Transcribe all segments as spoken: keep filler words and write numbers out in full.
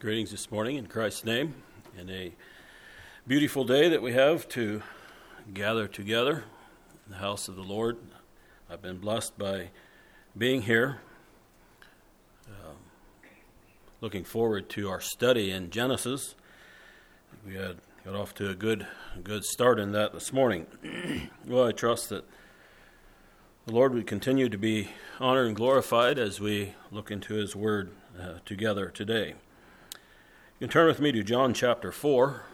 Greetings this morning in Christ's name, and a beautiful day that we have to gather together in the house of the Lord. I've been blessed by being here. Um, looking forward to our study in Genesis. We had got off to a good, a good start in that this morning. Well, I trust that the Lord would continue to be honored and glorified as we look into His Word uh, together today. You can turn with me to John chapter four.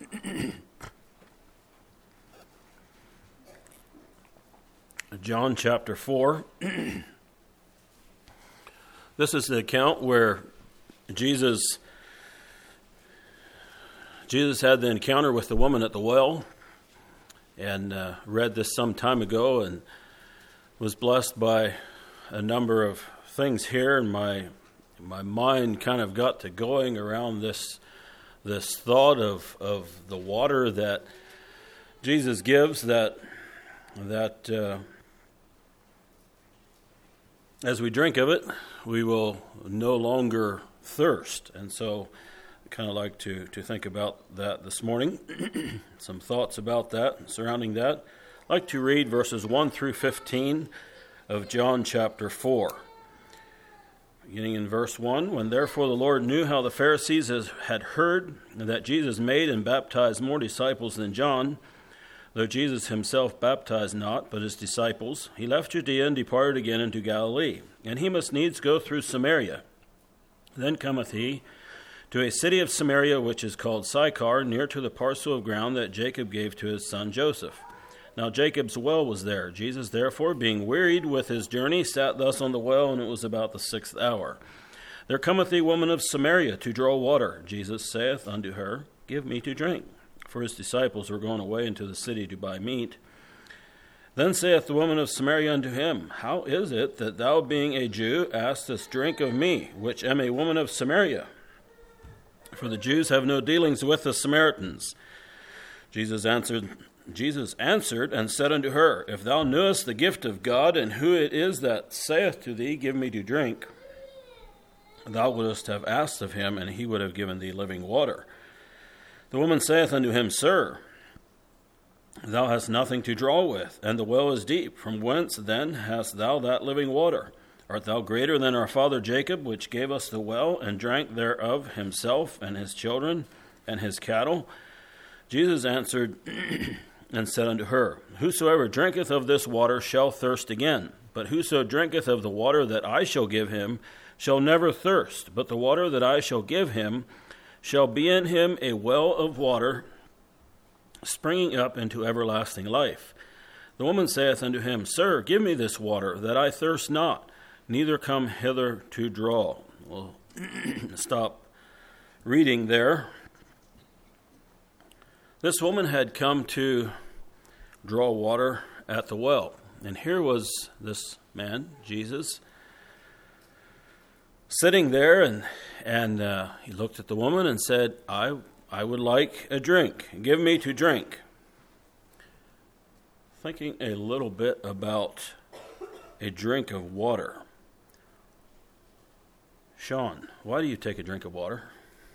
John chapter four. This is the account where Jesus Jesus had the encounter with the woman at the well, and uh, read this some time ago, and was blessed by a number of things here, and my my mind kind of got to going around this this thought of of the water that Jesus gives, that that uh, as we drink of it, we will no longer thirst. And so I kind of like to, to think about that this morning, some thoughts about that, surrounding that. I'd like to read verses one through fifteen of John chapter four. Beginning in verse one, when therefore the Lord knew how the Pharisees had heard that Jesus made and baptized more disciples than John, though Jesus himself baptized not, but his disciples, he left Judea and departed again into Galilee. And he must needs go through Samaria. Then cometh he to a city of Samaria, which is called Sychar, near to the parcel of ground that Jacob gave to his son Joseph. Now Jacob's well was there. Jesus therefore, being wearied with his journey, sat thus on the well, and it was about the sixth hour. There cometh a woman of Samaria to draw water. Jesus saith unto her, Give me to drink. For his disciples were gone away into the city to buy meat. Then saith the woman of Samaria unto him, How is it that thou, being a Jew, askest drink of me, which am a woman of Samaria? For the Jews have no dealings with the Samaritans. Jesus answered, Jesus answered and said unto her, If thou knewest the gift of God, and who it is that saith to thee, Give me to drink, thou wouldst have asked of him, and he would have given thee living water. The woman saith unto him, Sir, thou hast nothing to draw with, and the well is deep. From whence then hast thou that living water? Art thou greater than our father Jacob, which gave us the well, and drank thereof himself, and his children, and his cattle? Jesus answered and said unto her, Whosoever drinketh of this water shall thirst again. But whoso drinketh of the water that I shall give him shall never thirst. But the water that I shall give him shall be in him a well of water, springing up into everlasting life. The woman saith unto him, Sir, give me this water, that I thirst not, neither come hither to draw. We'll stop reading there. This woman had come to draw water at the well. And here was this man, Jesus, sitting there, and and uh, he looked at the woman and said, I I would like a drink. Give me to drink. Thinking a little bit about a drink of water. Sean, why do you take a drink of water?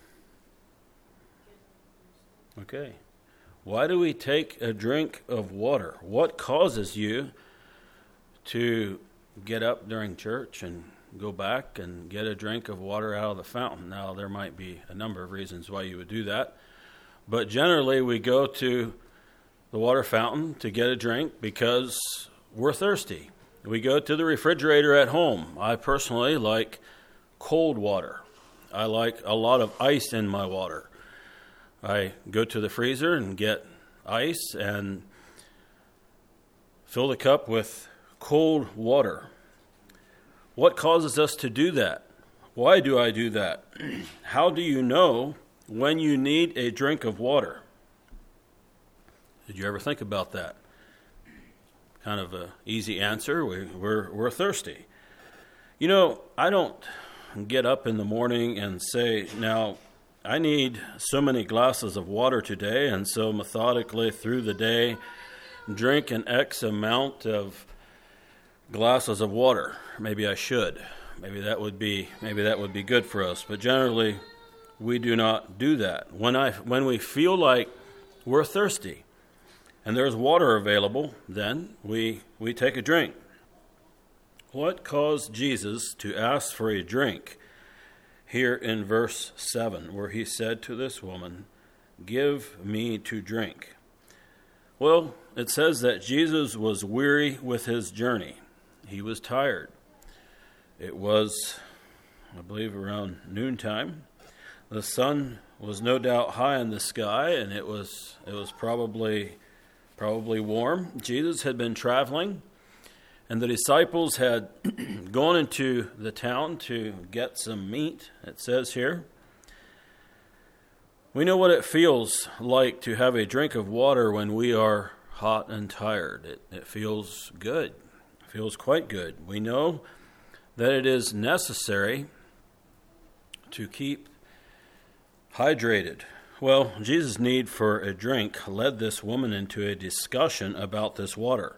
Okay. Why do we take a drink of water? What causes you to get up during church and go back and get a drink of water out of the fountain? Now, there might be a number of reasons why you would do that, but generally we go to the water fountain to get a drink because we're thirsty. We go to the refrigerator at home. I personally like cold water. I like a lot of ice in my water. I go to the freezer and get ice and fill the cup with cold water. What causes us to do that? Why do I do that? How do you know when you need a drink of water? Did you ever think about that? Kind of an easy answer. We, we're, we're thirsty. You know, I don't get up in the morning and say, now, I need so many glasses of water today, and so methodically through the day, drink an X amount of glasses of water. Maybe I should. Maybe that would be maybe that would be good for us. But generally, we do not do that. When I when we feel like we're thirsty and there's water available, then we we take a drink. What caused Jesus to ask for a drink here in verse seven, where he said to this woman, "Give me to drink"? Well, it says that Jesus was weary with his journey. He was tired. It was, I believe, around noontime. The sun was no doubt high in the sky, and it was it was probably probably warm. Jesus had been traveling, and the disciples had gone into the town to get some meat, it says here. We know what it feels like to have a drink of water when we are hot and tired. It, it feels good. It feels quite good. We know that it is necessary to keep hydrated. Well, Jesus' need for a drink led this woman into a discussion about this water.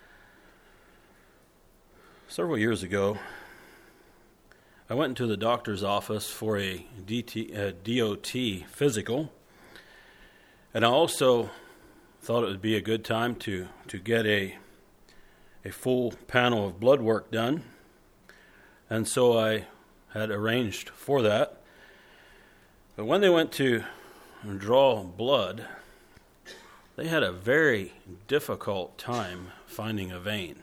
Several years ago, I went into the doctor's office for a D T, a D O T physical, and I also thought it would be a good time to, to get a, a full panel of blood work done, and so I had arranged for that. But when they went to draw blood, they had a very difficult time finding a vein.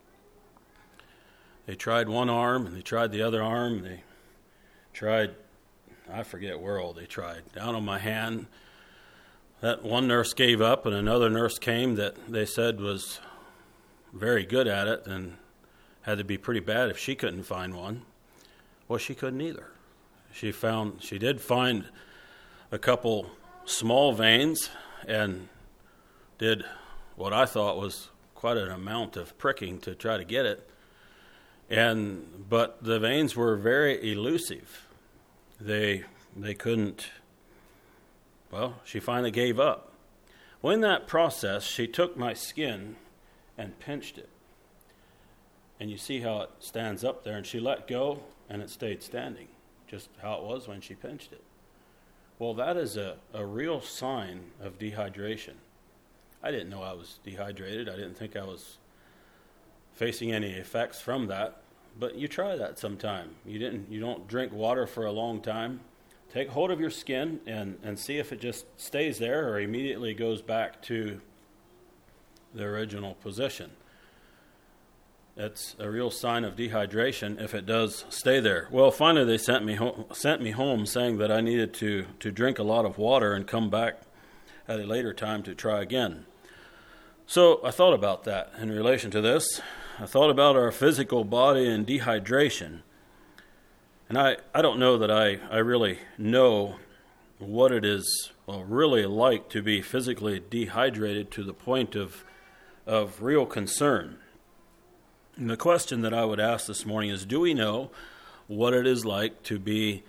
They tried one arm, and they tried the other arm, and they tried, I forget where all they tried, down on my hand. That one nurse gave up, and another nurse came that they said was very good at it and had to be pretty bad if she couldn't find one. Well, she couldn't either. She found, she did find a couple small veins and did what I thought was quite an amount of pricking to try to get it. And but the veins were very elusive. They they couldn't, well, she finally gave up. Well, in that process, she took my skin and pinched it. And you see how it stands up there, and she let go, and it stayed standing, just how it was when she pinched it. Well, that is a, a real sign of dehydration. I didn't know I was dehydrated. I didn't think I was facing any effects from that. But you try that sometime. You didn't you don't drink water for a long time. Take hold of your skin and, and see if it just stays there or immediately goes back to the original position. It's a real sign of dehydration if it does stay there. Well, finally they sent me home, sent me home saying that I needed to, to drink a lot of water and come back at a later time to try again. So I thought about that in relation to this. I thought about our physical body and dehydration. And I, I don't know that I, I really know what it is well, really like to be physically dehydrated to the point of of real concern. And the question that I would ask this morning is, do we know what it is like to be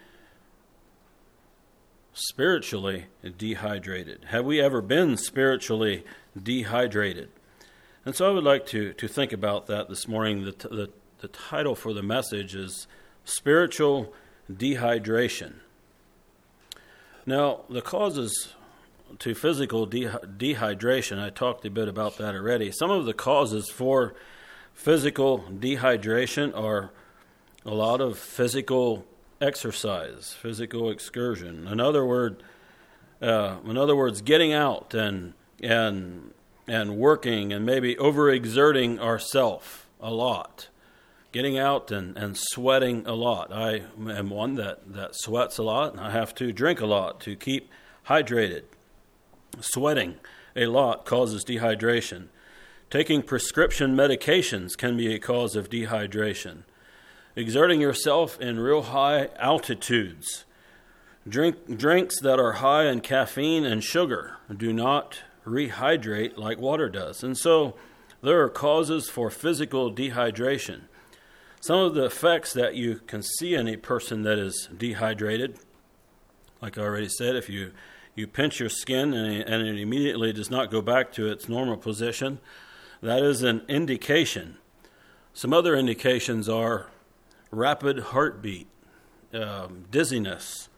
spiritually dehydrated? Have we ever been spiritually dehydrated? And so I would like to, to think about that this morning. The, t- the, the title for the message is Spiritual Dehydration. Now, the causes to physical de- dehydration, I talked a bit about that already. Some of the causes for physical dehydration are a lot of physical exercise, physical excursion. In other word, uh, in other words, getting out and and and working and maybe overexerting ourselves a lot, getting out and, and sweating a lot. I am one that, that sweats a lot, and I have to drink a lot to keep hydrated. Sweating a lot causes dehydration. Taking prescription medications can be a cause of dehydration. Exerting yourself in real high altitudes. Drink drinks that are high in caffeine and sugar do not rehydrate like water does. And so there are causes for physical dehydration. Some of the effects that you can see in a person that is dehydrated, like I already said, if you, you pinch your skin and it, and it immediately does not go back to its normal position, that is an indication. Some other indications are rapid heartbeat, um, dizziness,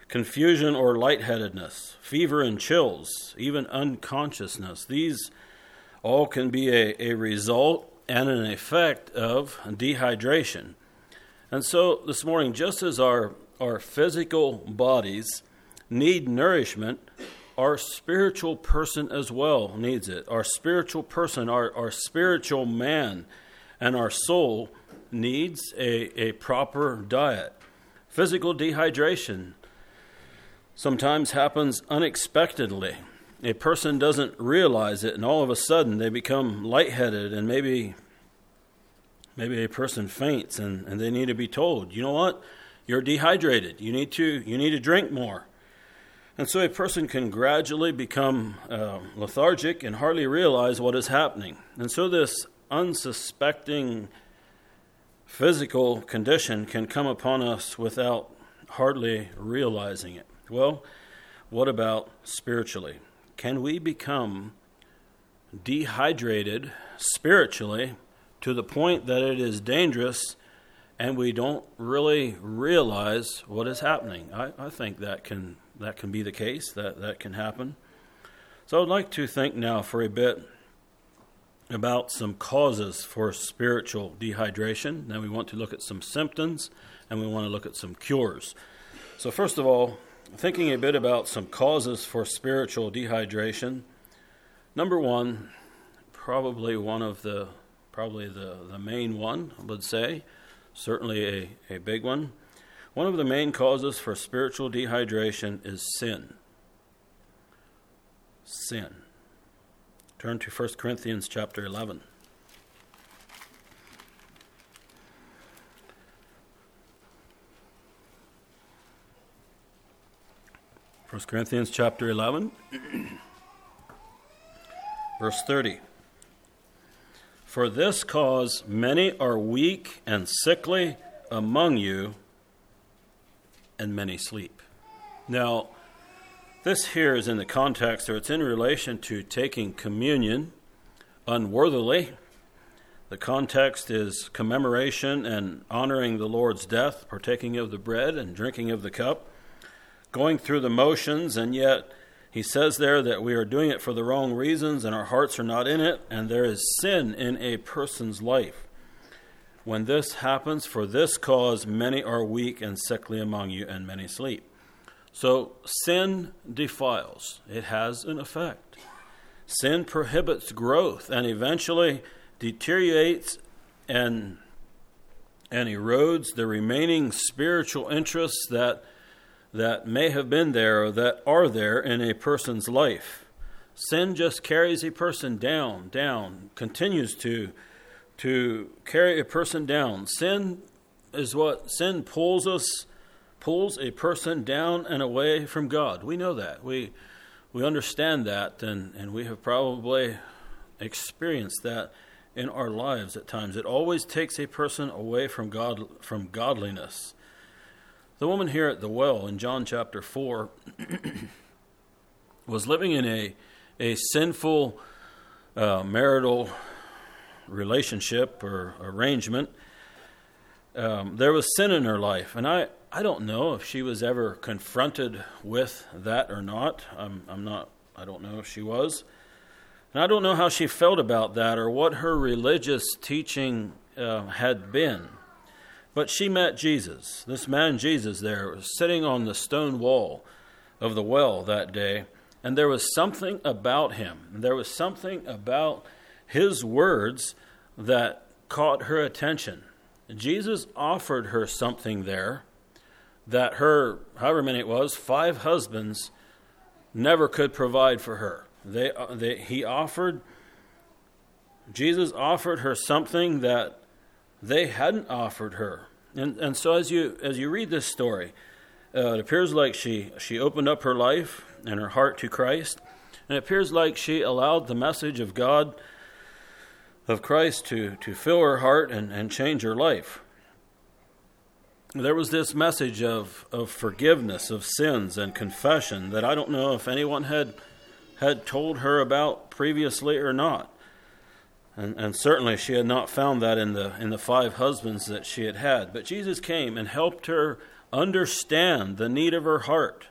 confusion or lightheadedness, fever and chills, even unconsciousness. These all can be a, a result and an effect of dehydration. And so this morning, just as our, our physical bodies need nourishment, our spiritual person as well needs it. Our spiritual person, our, our spiritual man, and our soul needs a, a proper diet. Physical dehydration sometimes happens unexpectedly. A person doesn't realize it, and all of a sudden they become lightheaded, and maybe maybe a person faints, and, and they need to be told, you know what, you're dehydrated. You need to you need to drink more. And so a person can gradually become uh, lethargic and hardly realize what is happening. And so this unsuspecting physical condition can come upon us without hardly realizing it. Well, what about spiritually? Can we become dehydrated spiritually to the point that it is dangerous and we don't really realize what is happening? I, I think that can that can be the case, that, that can happen. So I'd like to think now for a bit about some causes for spiritual dehydration. Then we want to look at some symptoms, and we want to look at some cures. So first of all, thinking a bit about some causes for spiritual dehydration. Number one, probably one of the, probably the, the main one, I would say, certainly a, a big one. One of the main causes for spiritual dehydration is sin. Sin. Turn to First Corinthians chapter eleven. First Corinthians chapter eleven, verse thirty. For this cause many are weak and sickly among you, and many sleep. Now, this here is in the context, or it's in relation to taking communion unworthily. The context is commemoration and honoring the Lord's death, partaking of the bread and drinking of the cup, going through the motions, and yet he says there that we are doing it for the wrong reasons and our hearts are not in it, and there is sin in a person's life. When this happens, for this cause many are weak and sickly among you, and many sleep. So sin defiles. It has an effect. Sin prohibits growth and eventually deteriorates and, and erodes the remaining spiritual interests that, that may have been there or that are there in a person's life. Sin just carries a person down, down, continues to to carry a person down. Sin is what sin pulls us, pulls a person down and away from God. We know that. We we understand that, and, and we have probably experienced that in our lives at times. It always takes a person away from God, from godliness. The woman here at the well in John chapter four was living in a a sinful uh, marital relationship or arrangement. Um, there was sin in her life, and I, I don't know if she was ever confronted with that or not. I'm, I'm not. I don't know if she was, and I don't know how she felt about that or what her religious teaching uh, had been. But she met Jesus. This man Jesus there was sitting on the stone wall of the well that day, and there was something about him. There was something about his words that caught her attention. Jesus offered her something there that her, however many it was, five husbands never could provide for her. They, they, he offered, Jesus offered her something that they hadn't offered her. And and so as you as you read this story, uh, it appears like she, she opened up her life and her heart to Christ. And it appears like she allowed the message of God, of Christ, to, to fill her heart and, and change her life. There was this message of, of forgiveness of sins and confession that I don't know if anyone had had told her about previously or not. And, and certainly she had not found that in the in the five husbands that she had had. But Jesus came and helped her understand the need of her heart.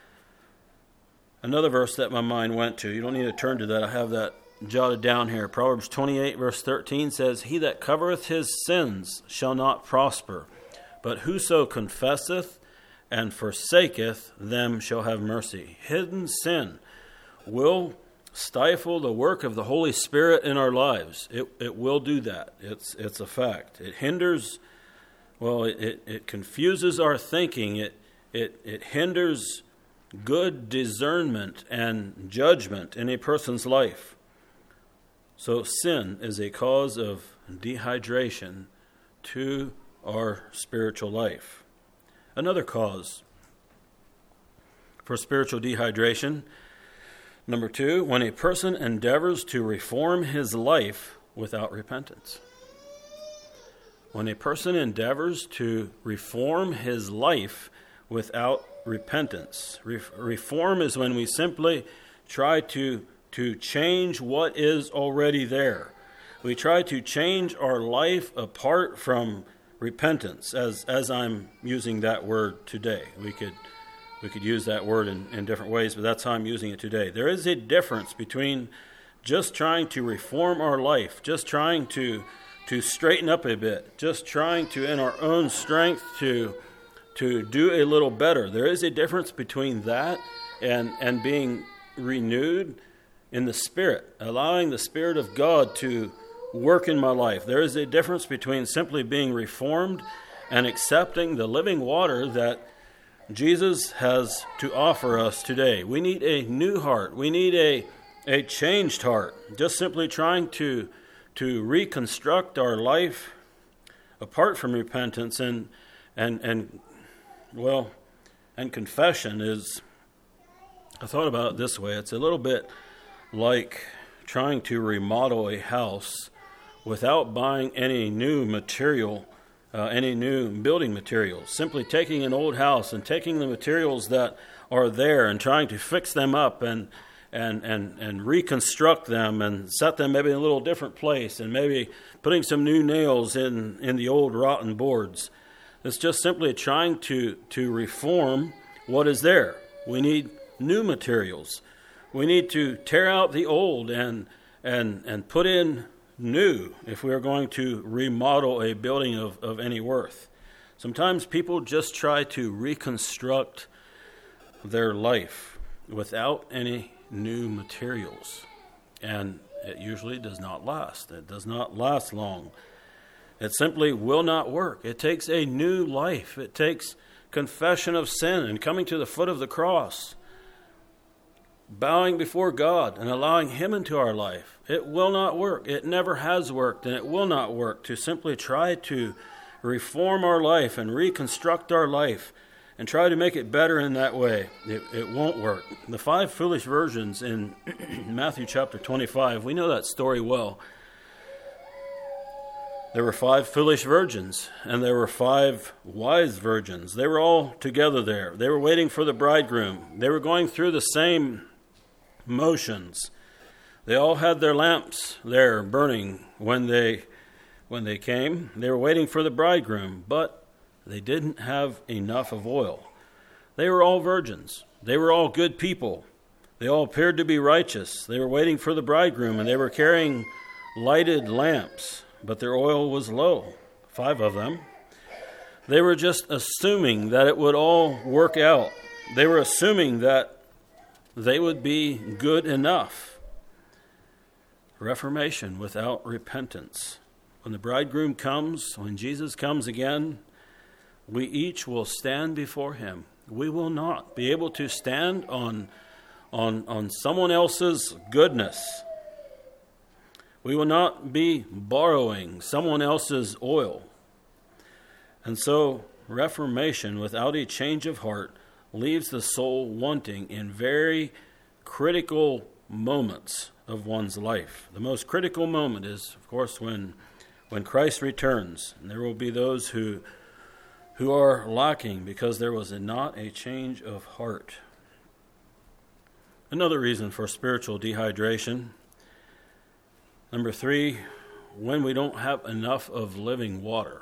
Another verse that my mind went to, you don't need to turn to that, I have that jotted down here. Proverbs twenty-eight verse thirteen says, "He that covereth his sins shall not prosper, but whoso confesseth and forsaketh them shall have mercy." Hidden sin will stifle the work of the Holy Spirit in our lives. It it will do that. It's it's a fact. It hinders, well, it, it, it confuses our thinking. It it it hinders good discernment and judgment in a person's life. So sin is a cause of dehydration to our spiritual life. Another cause for spiritual dehydration, number two, when a person endeavors to reform his life without repentance. When a person endeavors to reform his life without repentance. Re- reform is when we simply try to, to change what is already there. We try to change our life apart from repentance, as as I'm using that word today. We could we could use that word in, in different ways, but that's how I'm using it today. There is a difference between just trying to reform our life, just trying to to straighten up a bit, just trying to, in our own strength, to to do a little better. There is a difference between that and and being renewed in the Spirit, allowing the Spirit of God to work in my life. There is a difference between simply being reformed and accepting the living water that Jesus has to offer us today. We need a new heart. We need a a changed heart. Just simply trying to to reconstruct our life apart from repentance and and and well and confession is, I thought about it this way. It's a little bit like trying to remodel a house without buying any new material, uh, any new building materials. Simply taking an old house and taking the materials that are there and trying to fix them up and and and and reconstruct them and set them maybe in a little different place and maybe putting some new nails in, in the old rotten boards. It's just simply trying to, to reform what is there. We need new materials. We need to tear out the old and and and put in new if we are going to remodel a building of, of any worth. Sometimes people just try to reconstruct their life without any new materials, and it usually does not last. It does not last long. It simply will not work. It takes a new life. It takes confession of sin and coming to the foot of the cross, bowing before God and allowing Him into our life. It will not work. It never has worked, and it will not work to simply try to reform our life and reconstruct our life and try to make it better in that way. It, it won't work. The five foolish virgins in Matthew chapter twenty-five, we know that story well. There were five foolish virgins, and there were five wise virgins. They were all together there. They were waiting for the bridegroom. They were going through the same motions. They all had their lamps there burning when they when they came. They were waiting for the bridegroom, but they didn't have enough of oil. They were all virgins. They were all good people. They all appeared to be righteous. They were waiting for the bridegroom, and they were carrying lighted lamps, but their oil was low, five of them. They were just assuming that it would all work out. They were assuming that they would be good enough. Reformation without repentance. When the bridegroom comes, when Jesus comes again, we each will stand before Him. We will not be able to stand on, on, on someone else's goodness. We will not be borrowing someone else's oil. And so, reformation without a change of heart leaves the soul wanting in very critical moments of one's life. The most critical moment is, of course, when when Christ returns. And there will be those who who are lacking because there was not a change of heart. Another reason for spiritual dehydration Number three, when we don't have enough of living water.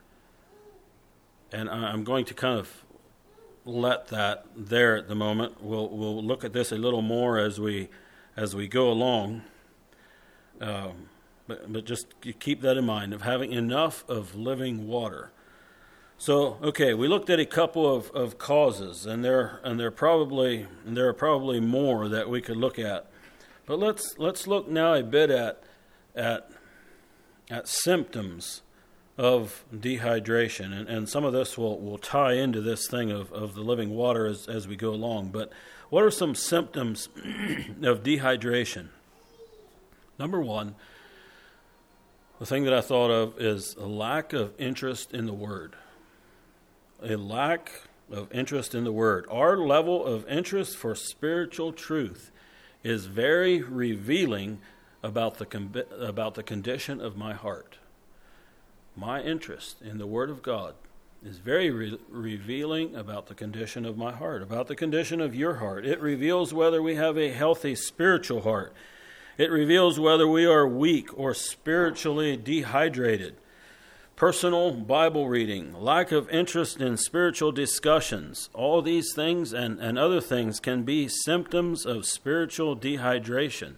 And I'm going to kind of let that there at the moment. We'll we'll look at this a little more as we as we go along. Um, but but just keep that in mind of having enough of living water. So okay, we looked at a couple of, of causes, and there and there probably and there are probably more that we could look at. But let's let's look now a bit at at at symptoms of dehydration, and, and some of this will, will tie into this thing of, of the living water as, as we go along. But what are some symptoms of dehydration? Number one, the thing that I thought of is a lack of interest in the Word. A lack of interest in the Word. Our level of interest for spiritual truth is very revealing about the about the condition of my heart. My interest in the Word of God is very re- revealing about the condition of my heart, about the condition of your heart. It reveals whether we have a healthy spiritual heart. It reveals whether we are weak or spiritually dehydrated. Personal Bible reading, lack of interest in spiritual discussions, all these things and, and other things can be symptoms of spiritual dehydration.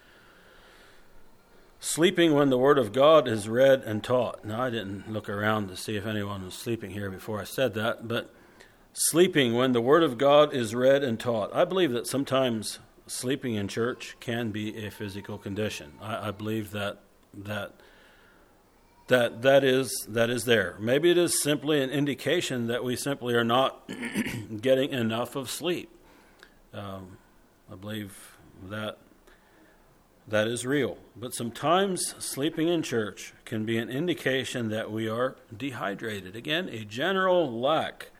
Sleeping when the Word of God is read and taught. Now, I didn't look around to see if anyone was sleeping here before I said that, but sleeping when the Word of God is read and taught. I believe that sometimes sleeping in church can be a physical condition. I, I believe that that that that is that is there. Maybe it is simply an indication that we simply are not getting enough of sleep. Um, I believe that that is real. But sometimes sleeping in church can be an indication that we are dehydrated. Again, a general lack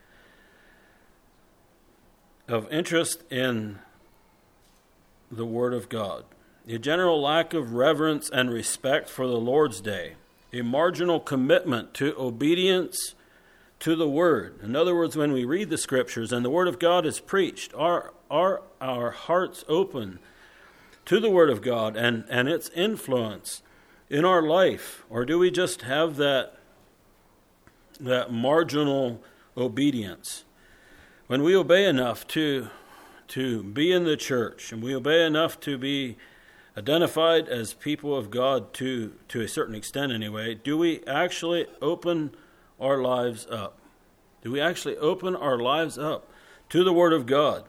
of interest in the Word of God. A general lack of reverence and respect for the Lord's Day. A marginal commitment to obedience to the Word. In other words, when we read the Scriptures and the Word of God is preached, are, are our hearts open to the Word of God and, and its influence in our life? Or do we just have that, that marginal obedience? When we obey enough to, to be in the church, and we obey enough to be identified as people of God to, to a certain extent anyway, do we actually open our lives up? Do we actually open our lives up to the Word of God?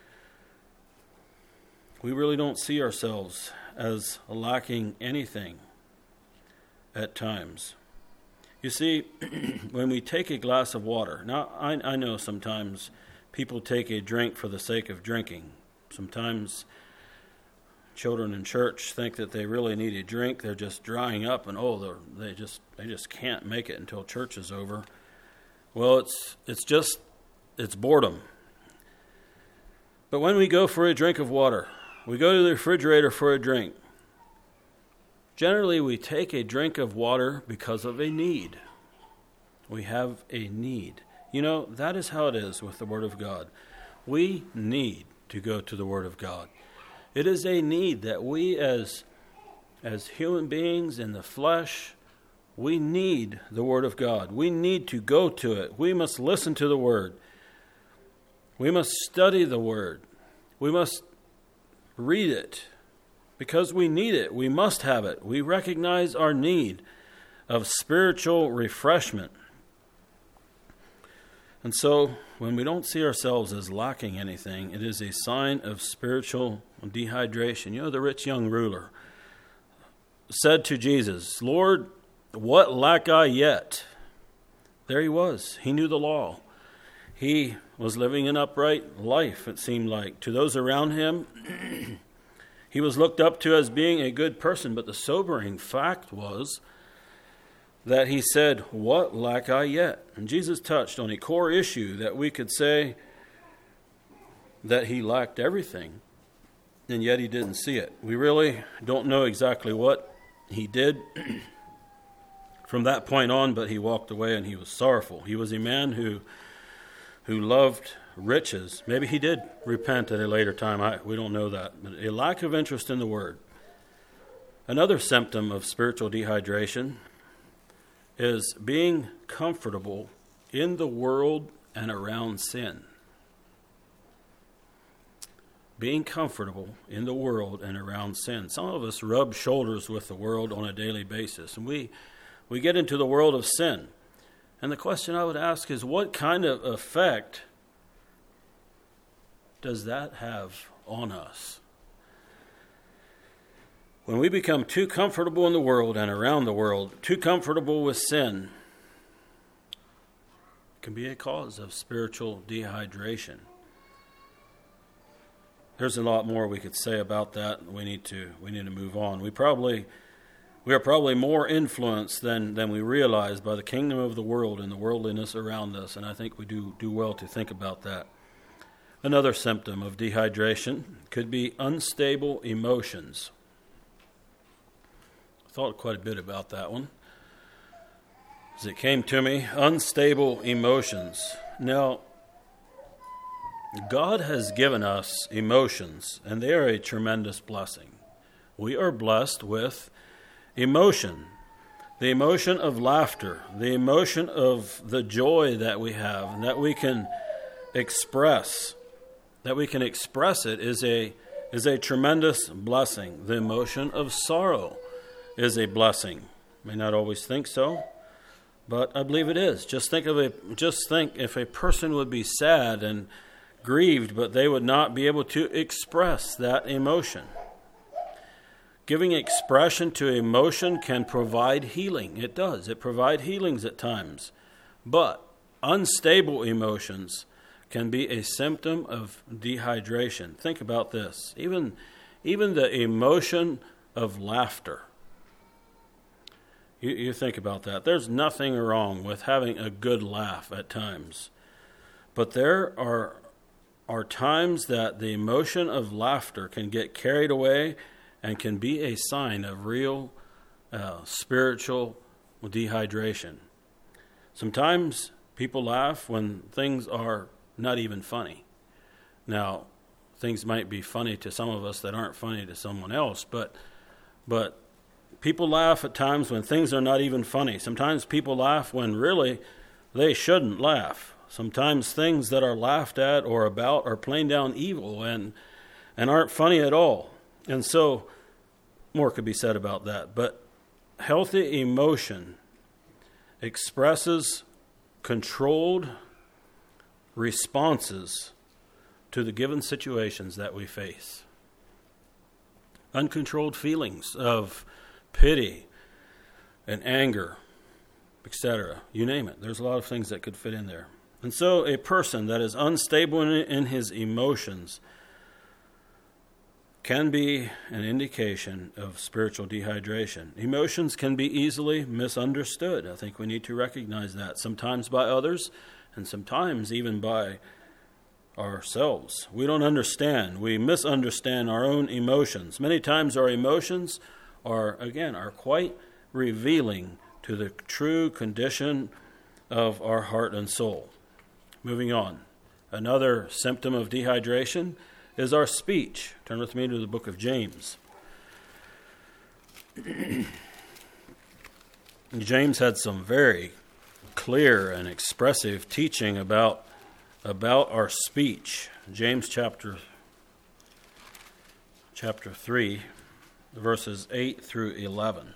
We really don't see ourselves as lacking anything at times. You see, when we take a glass of water, now I, I know sometimes people take a drink for the sake of drinking. Sometimes children in church think that they really need a drink. They're just drying up, and oh, they're, they just they just can't make it until church is over. Well, it's it's just it's boredom. But when we go for a drink of water, we go to the refrigerator for a drink. Generally, we take a drink of water because of a need. We have a need. You know, that is how it is with the Word of God. We need to go to the Word of God. It is a need that we as, as human beings in the flesh, we need the Word of God. We need to go to it. We must listen to the Word. We must study the Word. We must read it because we need it. We must have it. We recognize our need of spiritual refreshment. And so, when we don't see ourselves as lacking anything, it is a sign of spiritual dehydration. You know, the rich young ruler said to Jesus, "Lord, what lack I yet?" There he was. He knew the law. He was living an upright life, it seemed like. To those around him, he was looked up to as being a good person. But the sobering fact was that he said, "What lack I yet?" And Jesus touched on a core issue that we could say that he lacked everything, and yet he didn't see it. We really don't know exactly what he did from that point on, but he walked away and he was sorrowful. He was a man who who loved riches. Maybe he did repent at a later time. I, we don't know that. But a lack of interest in the Word. Another symptom of spiritual dehydration is being comfortable in the world and around sin. Being comfortable in the world and around sin. Some of us rub shoulders with the world on a daily basis, and we, we get into the world of sin. And the question I would ask is, what kind of effect does that have on us? When we become too comfortable in the world and around the world, too comfortable with sin, it can be a cause of spiritual dehydration. There's a lot more we could say about that. We need to we need to move on. We probably we are probably more influenced than, than we realize by the kingdom of the world and the worldliness around us, and I think we do, do well to think about that. Another symptom of dehydration could be unstable emotions. I thought quite a bit about that one as it came to me. Unstable emotions. Now, God has given us emotions, and they are a tremendous blessing. We are blessed with emotion, the emotion of laughter, the emotion of the joy that we have, and that we can express, that we can express it is a is a tremendous blessing. The emotion of sorrow is a blessing. May not always think so, but I believe it is. Just think of a just think if a person would be sad and grieved, but they would not be able to express that emotion. Giving expression to emotion can provide healing. It does. It provides healings at times. But unstable emotions can be a symptom of dehydration. Think about this. Even, even the emotion of laughter. You, you think about that. There's nothing wrong with having a good laugh at times. But there are are times that the emotion of laughter can get carried away and can be a sign of real uh, spiritual dehydration. Sometimes people laugh when things are not even funny. Now, things might be funny to some of us that aren't funny to someone else, but but people laugh at times when things are not even funny. Sometimes people laugh when really they shouldn't laugh. Sometimes things that are laughed at or about are plain down evil and and aren't funny at all. And so, more could be said about that. But healthy emotion expresses controlled responses to the given situations that we face. Uncontrolled feelings of pity and anger, et cetera. You name it. There's a lot of things that could fit in there. And so a person that is unstable in, in his emotions can be an indication of spiritual dehydration. Emotions can be easily misunderstood. I think we need to recognize that, sometimes by others and sometimes even by ourselves. We don't understand. We misunderstand our own emotions. Many times our emotions are, again, are quite revealing to the true condition of our heart and soul. Moving on. Another symptom of dehydration is our speech. Turn with me to the book of James. James had some very clear and expressive teaching about, about our speech. James chapter, chapter three, verses eight through eleven.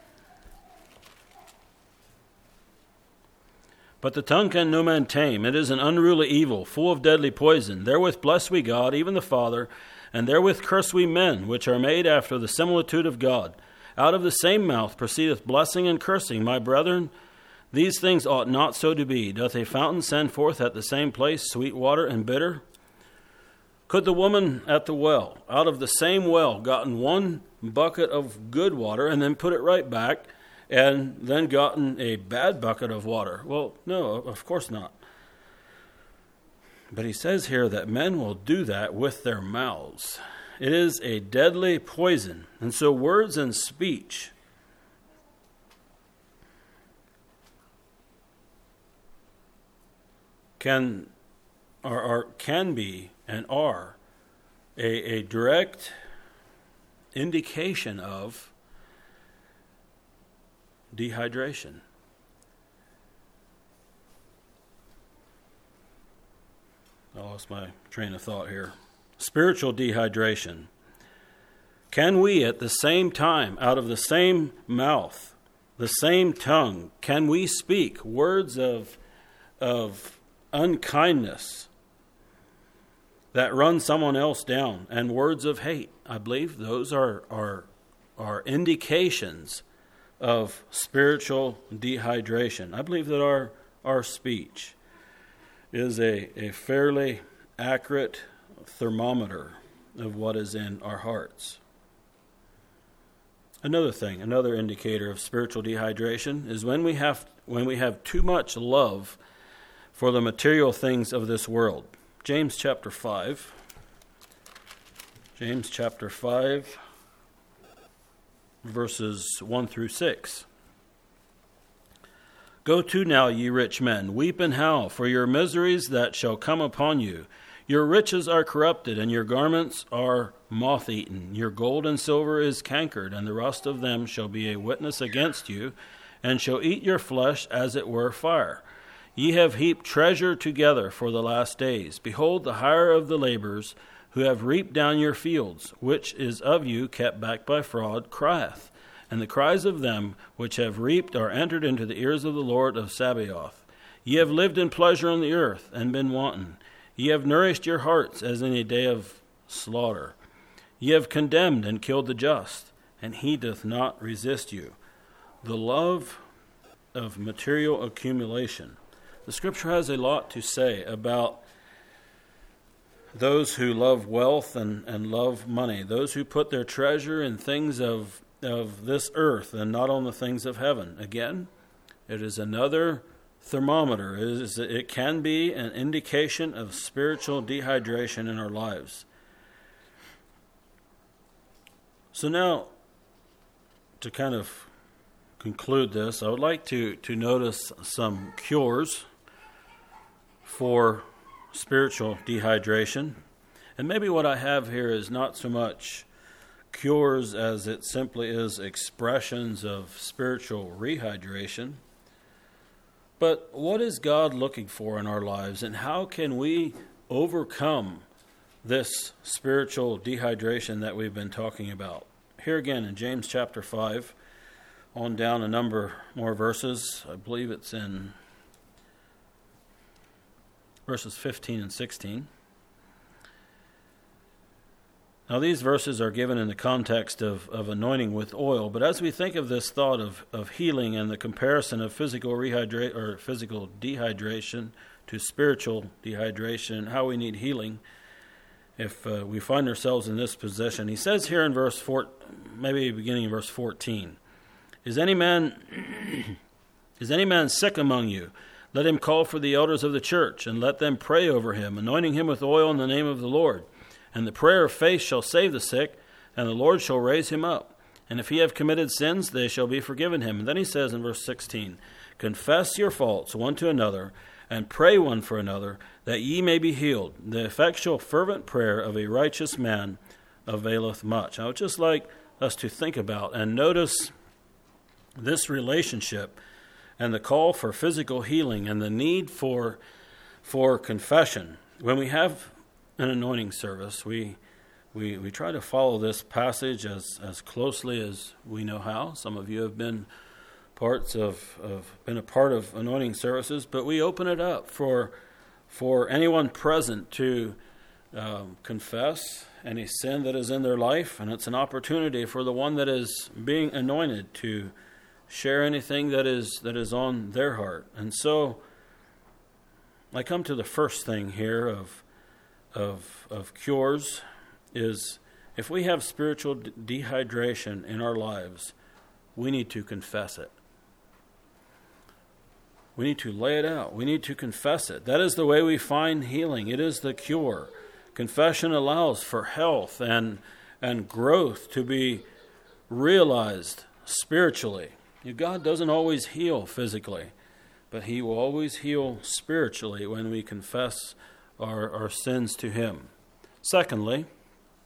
But the tongue can no man tame. It is an unruly evil, full of deadly poison. Therewith bless we God, even the Father, and therewith curse we men, which are made after the similitude of God. Out of the same mouth proceedeth blessing and cursing. My brethren, these things ought not so to be. Doth a fountain send forth at the same place sweet water and bitter? Could the woman at the well, out of the same well, gotten one bucket of good water and then put it right back, and then gotten a bad bucket of water? Well, no, of course not. But he says here that men will do that with their mouths. It is a deadly poison. And so words and speech can are, are can be and are a, a direct indication of dehydration. I lost my train of thought here. Spiritual dehydration. Can we at the same time, out of the same mouth, the same tongue, can we speak words of, of unkindness that run someone else down, and words of hate? I believe those are, are, are indications of spiritual dehydration. I believe that our, our speech is a, a fairly accurate thermometer of what is in our hearts. Another thing, another indicator of spiritual dehydration is when we have when we have too much love for the material things of this world. James chapter five. James chapter five, verses one through six. Go to now, ye rich men, weep and howl for your miseries that shall come upon you. Your riches are corrupted, and your garments are moth-eaten. Your gold and silver is cankered, and the rust of them shall be a witness against you, and shall eat your flesh as it were fire. Ye have heaped treasure together for the last days. Behold, the hire of the laborers, who have reaped down your fields, which is of you kept back by fraud, crieth. And the cries of them which have reaped are entered into the ears of the Lord of Sabaoth. Ye have lived in pleasure on the earth, and been wanton. Ye have nourished your hearts as in a day of slaughter. Ye have condemned and killed the just, and he doth not resist you. The love of material accumulation. The Scripture has a lot to say about those who love wealth and, and love money, those who put their treasure in things of, of this earth and not on the things of heaven. Again, it is another thermometer. It, is, it can be an indication of spiritual dehydration in our lives. So now, to kind of conclude this, I would like to, to notice some cures for spiritual dehydration. And maybe what I have here is not so much cures as it simply is expressions of spiritual rehydration. But what is God looking for in our lives, and how can we overcome this spiritual dehydration that we've been talking about? Here again in James chapter five, on down a number more verses. I believe it's in verses fifteen and sixteen. Now these verses are given in the context of, of anointing with oil, but as we think of this thought of, of healing and the comparison of physical rehydra- or physical dehydration to spiritual dehydration and how we need healing, if uh, we find ourselves in this position, he says here in verse four, maybe beginning in verse fourteen, Is any man is any man sick among you? Let him call for the elders of the church, and let them pray over him, anointing him with oil in the name of the Lord. And the prayer of faith shall save the sick, and the Lord shall raise him up. And if he have committed sins, they shall be forgiven him. And then he says in verse sixteen, Confess your faults one to another, and pray one for another, that ye may be healed. The effectual fervent prayer of a righteous man availeth much. I would just like us to think about and notice this relationship and the call for physical healing and the need for, for confession. When we have an anointing service, we we we try to follow this passage as, as closely as we know how. Some of you have been parts of, of been a part of anointing services, but we open it up for for anyone present to um, confess any sin that is in their life, and it's an opportunity for the one that is being anointed to share anything that is that is on their heart. And so I come to the first thing here of Of, of cures is if we have spiritual de- dehydration in our lives, we need to confess it. We need to lay it out. We need to confess it. That is the way we find healing. It is the cure. Confession allows for health and and growth to be realized spiritually. God doesn't always heal physically, but he will always heal spiritually when we confess Our, our sins to him. Secondly,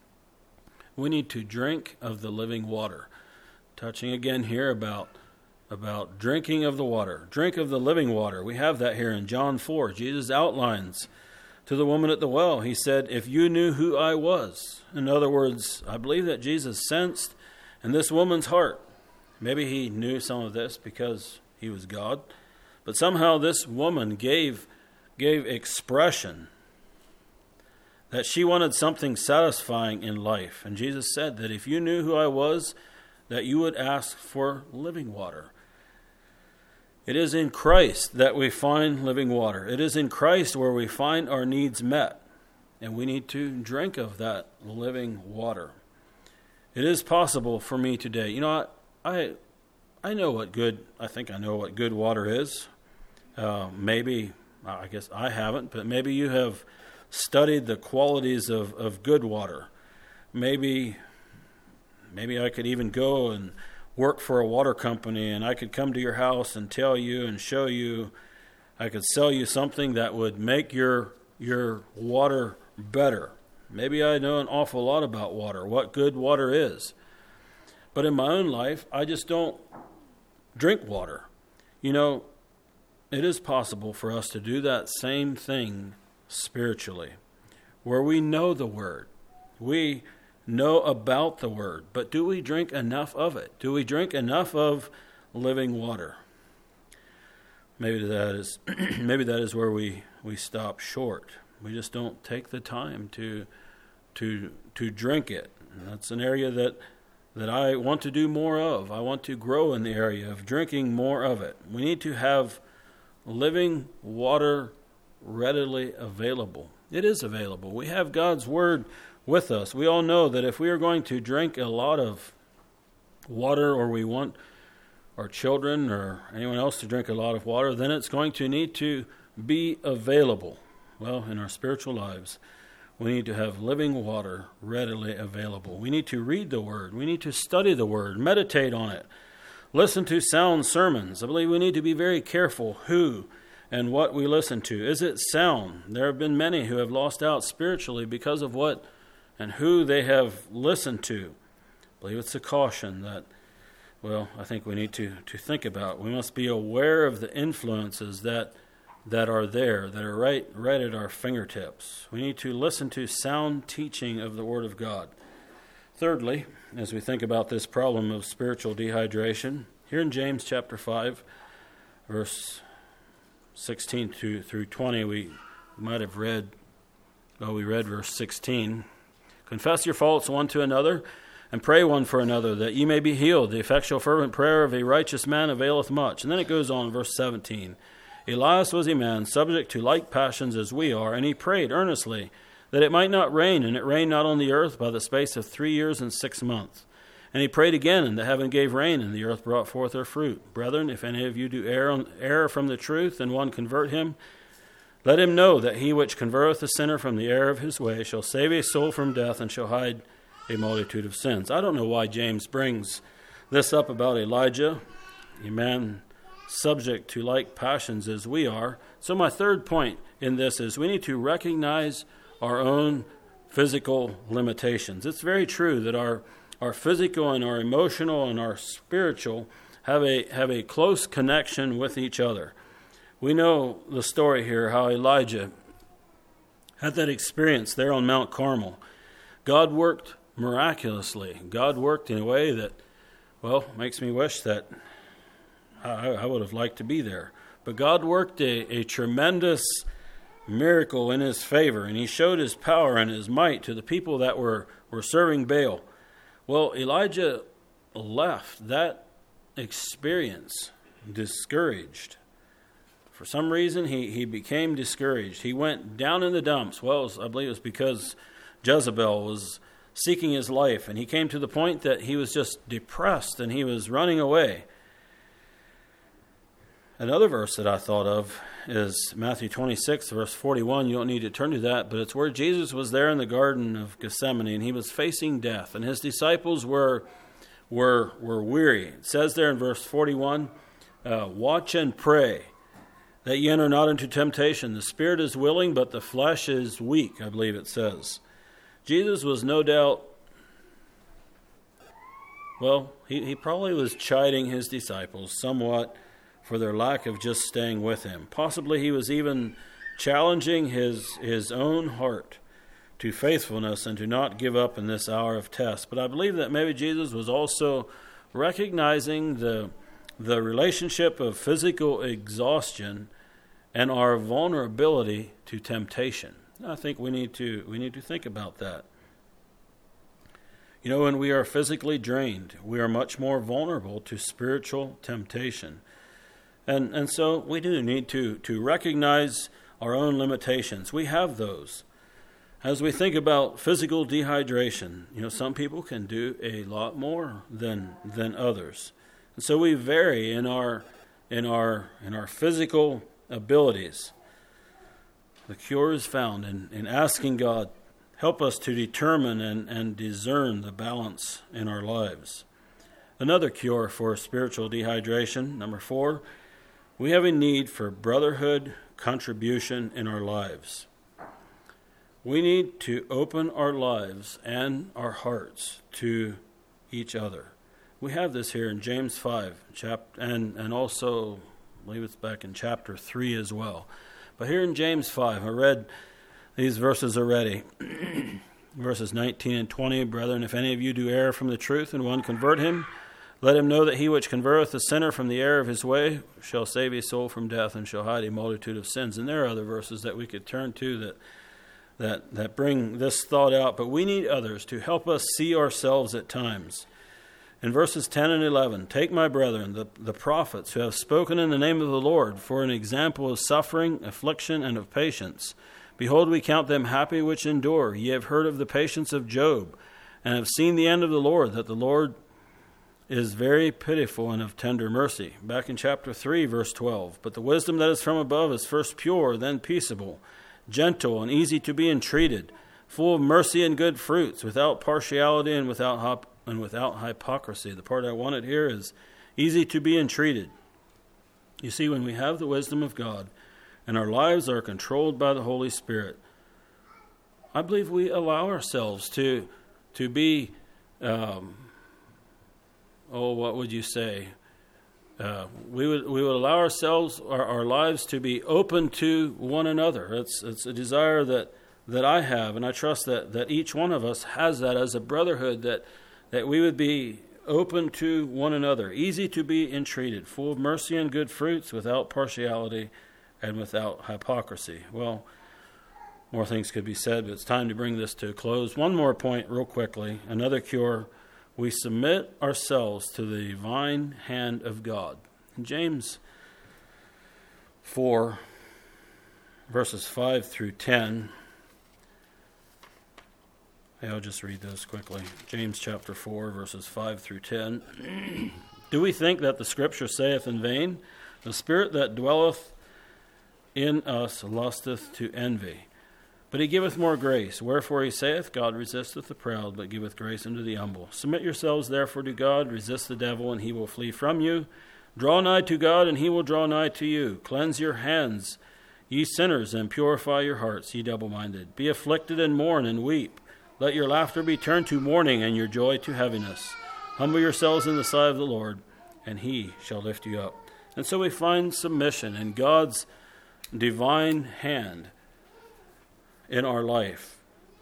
we need to drink of the living water. Touching again here about about drinking of the water. Drink of the living water. We have that here in John four. Jesus outlines to the woman at the well. He said, if you knew who I was. In other words, I believe that Jesus sensed in this woman's heart. Maybe he knew some of this because he was God. But somehow this woman gave, gave expression that she wanted something satisfying in life. And Jesus said that if you knew who I was, that you would ask for living water. It is in Christ that we find living water. It is in Christ where we find our needs met. And we need to drink of that living water. It is possible for me today. You know, I I, I know what good, I think I know what good water is. Uh, maybe, I guess I haven't, but maybe you have studied the qualities of, of good water. Maybe, maybe I could even go and work for a water company, and I could come to your house and tell you and show you, I could sell you something that would make your your water better. Maybe I know an awful lot about water, what good water is. But in my own life, I just don't drink water. You know, it is possible for us to do that same thing spiritually, where we know the Word. We know about the Word, but do we drink enough of it? Do we drink enough of living water? Maybe that is maybe that is where we, we stop short. We just don't take the time to to to drink it. And that's an area that that I want to do more of. I want to grow in the area of drinking more of it. We need to have living water readily available. It is available. We have God's Word with us. We all know that if we are going to drink a lot of water, or we want our children or anyone else to drink a lot of water, then it's going to need to be available. Well, in our spiritual lives, we need to have living water readily available. We need to read the Word. We need to study the Word, meditate on it, listen to sound sermons. I believe we need to be very careful who and what we listen to. Is it sound? There have been many who have lost out spiritually because of what and who they have listened to. I believe it's a caution that, well, I think we need to, to think about. We must be aware of the influences that that are there, that are right, right at our fingertips. We need to listen to sound teaching of the Word of God. Thirdly, as we think about this problem of spiritual dehydration, here in James chapter five, verse sixteen to, through twenty, we might have read, well, we read verse sixteen. Confess your faults one to another, and pray one for another, that ye may be healed. The effectual fervent prayer of a righteous man availeth much. And then it goes on, verse seventeen. Elias was a man subject to like passions as we are, and he prayed earnestly that it might not rain, and it rained not on the earth by the space of three years and six months. And he prayed again, and the heaven gave rain, and the earth brought forth her fruit. Brethren, if any of you do err, on, err from the truth, and one convert him, let him know that he which converteth a sinner from the error of his way shall save a soul from death, and shall hide a multitude of sins. I don't know why James brings this up about Elijah, a man subject to like passions as we are. So my third point in this is we need to recognize our own physical limitations. It's very true that our our physical and our emotional and our spiritual have a have a close connection with each other. We know the story here how Elijah had that experience there on Mount Carmel. God worked miraculously. God worked in a way that, well, makes me wish that I, I would have liked to be there. But God worked a, a tremendous miracle in his favor, and he showed his power and his might to the people that were, were serving Baal. Well, Elijah left that experience discouraged. For some reason, he, he became discouraged. He went down in the dumps. Well, it was, I believe it was because Jezebel was seeking his life, and he came to the point that he was just depressed and he was running away. Another verse that I thought of is Matthew twenty-six, verse forty-one. You don't need to turn to that, but it's where Jesus was there in the Garden of Gethsemane, and he was facing death, and his disciples were were were weary. It says there in verse forty-one, uh, watch and pray, that ye enter not into temptation. The spirit is willing, but the flesh is weak, I believe it says. Jesus was no doubt Well, he, he probably was chiding his disciples somewhat for their lack of just staying with him. Possibly he was even challenging his, his own heart to faithfulness and to not give up in this hour of test. But I believe that maybe Jesus was also recognizing the, the relationship of physical exhaustion and our vulnerability to temptation. I think we need to we need to think about that. You know, when we are physically drained, we are much more vulnerable to spiritual temptation. And and so we do need to, to recognize our own limitations. We have those. As we think about physical dehydration, you know, some people can do a lot more than than others. And so we vary in our in our in our physical abilities. The cure is found in, in asking God, help us to determine and, and discern the balance in our lives. Another cure for spiritual dehydration, number four, we have a need for brotherhood contribution in our lives. We need to open our lives and our hearts to each other. We have this here in James five, chap- and, and also, I believe it's back in chapter three as well. But here in James five, I read these verses already. Verses nineteen and twenty, brethren, if any of you do err from the truth and one convert him, let him know that he which converteth the sinner from the error of his way shall save his soul from death and shall hide a multitude of sins. And there are other verses that we could turn to that that that bring this thought out. But we need others to help us see ourselves at times. In verses ten and eleven, take my brethren, the, the prophets who have spoken in the name of the Lord, for an example of suffering, affliction, and of patience. Behold, we count them happy which endure. Ye have heard of the patience of Job, and have seen the end of the Lord, that the Lord is very pitiful and of tender mercy. Back in chapter three, verse twelve. But the wisdom that is from above is first pure, then peaceable, gentle, and easy to be entreated, full of mercy and good fruits, without partiality and without hop- and without hypocrisy. The part I wanted here is easy to be entreated. You see, when we have the wisdom of God and our lives are controlled by the Holy Spirit, I believe we allow ourselves to to be, um, oh, what would you say? Uh, we would we would allow ourselves, our, our lives to be open to one another. It's it's a desire that that I have, and I trust that that each one of us has that as a brotherhood, that that we would be open to one another, easy to be entreated, full of mercy and good fruits, without partiality and without hypocrisy. Well, more things could be said, but it's time to bring this to a close. One more point real quickly. Another cure. We submit ourselves to the divine hand of God. In James four, verses five through ten, I'll just read those quickly. James chapter four, verses five through ten. Do we think that the Scripture saith in vain, the Spirit that dwelleth in us lusteth to envy? But he giveth more grace. Wherefore he saith, God resisteth the proud, but giveth grace unto the humble. Submit yourselves therefore to God, resist the devil, and he will flee from you. Draw nigh to God, and he will draw nigh to you. Cleanse your hands, ye sinners, and purify your hearts, ye double-minded. Be afflicted and mourn and weep. Let your laughter be turned to mourning, and your joy to heaviness. Humble yourselves in the sight of the Lord, and he shall lift you up. And so we find submission in God's divine hand in our life.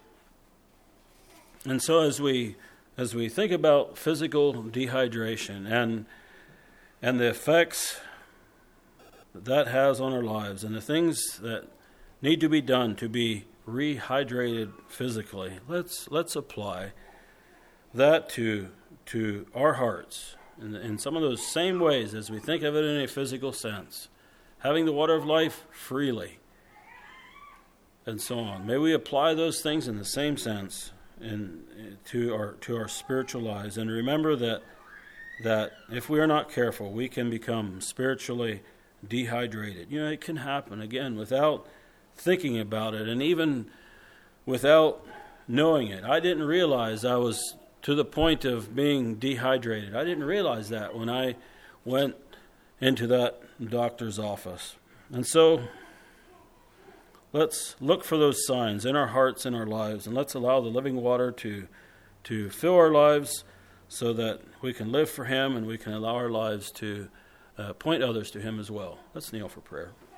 And so as we as we think about physical dehydration and and the effects that, that has on our lives, and the things that need to be done to be rehydrated physically, let's let's apply that to to our hearts in, in some of those same ways as we think of it in a physical sense. Having the water of life freely, and so on. May we apply those things in the same sense in, to our to our spiritual lives, and remember that that if we are not careful, we can become spiritually dehydrated. You know, it can happen again without thinking about it, and even without knowing it. I didn't realize I was to the point of being dehydrated. I didn't realize that when I went into that doctor's office. And so let's look for those signs in our hearts and our lives, and let's allow the living water to to fill our lives so that we can live for him and we can allow our lives to uh, point others to him as well. Let's kneel for prayer.